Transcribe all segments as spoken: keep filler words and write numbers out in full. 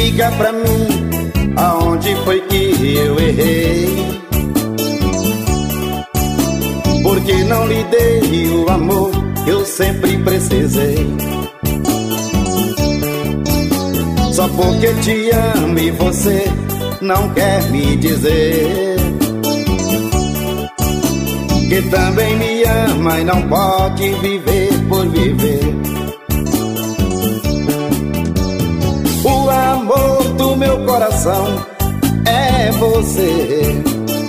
Diga pra mim, aonde foi que eu errei? Porque não lhe dei o amor que eu sempre precisei. Só porque te amo e você não quer me dizer que também me ama e não pode viver por viver. O amor do meu coração é você.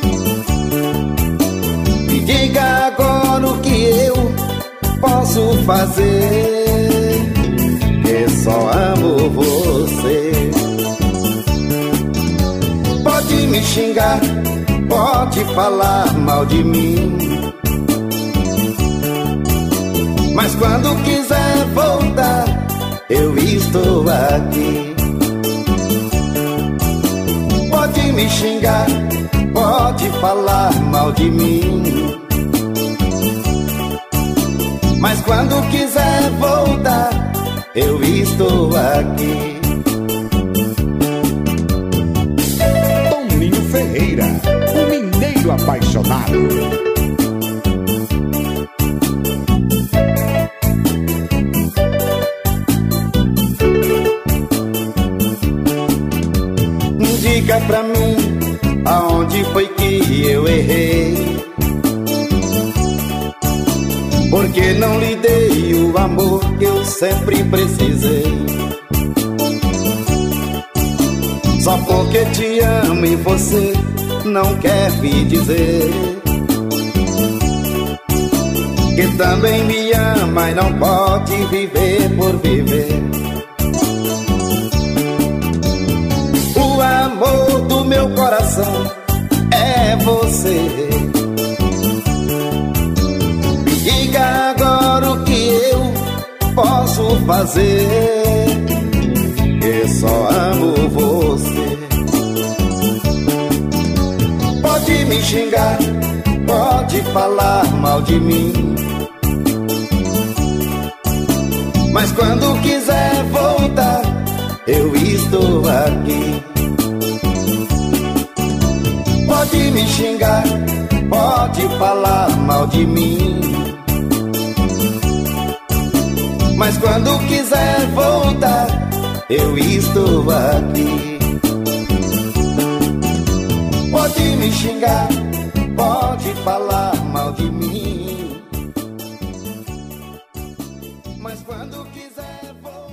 Me diga agora o que eu posso fazer, que só amo você. Pode me xingar, pode falar mal de mim, mas quando quiser voltar, eu estou aqui. Pode me xingar, pode falar mal de mim, mas quando quiser voltar, eu estou aqui. Toninho Ferreira, o mineiro apaixonado. Diga pra mim, aonde foi que eu errei? Porque não lhe dei o amor que eu sempre precisei. Só porque te amo e você não quer me dizer que também me ama e não pode viver por viver. O amor do meu coração é você. Me diga agora o que eu posso fazer, que só amo você. Pode me xingar, pode falar mal de mim, mas quando quiser voltar, eu estou aqui. Pode me xingar, pode falar mal de mim, mas quando quiser voltar, eu estou aqui. Pode me xingar, pode falar mal de mim, mas quando quiser voltar.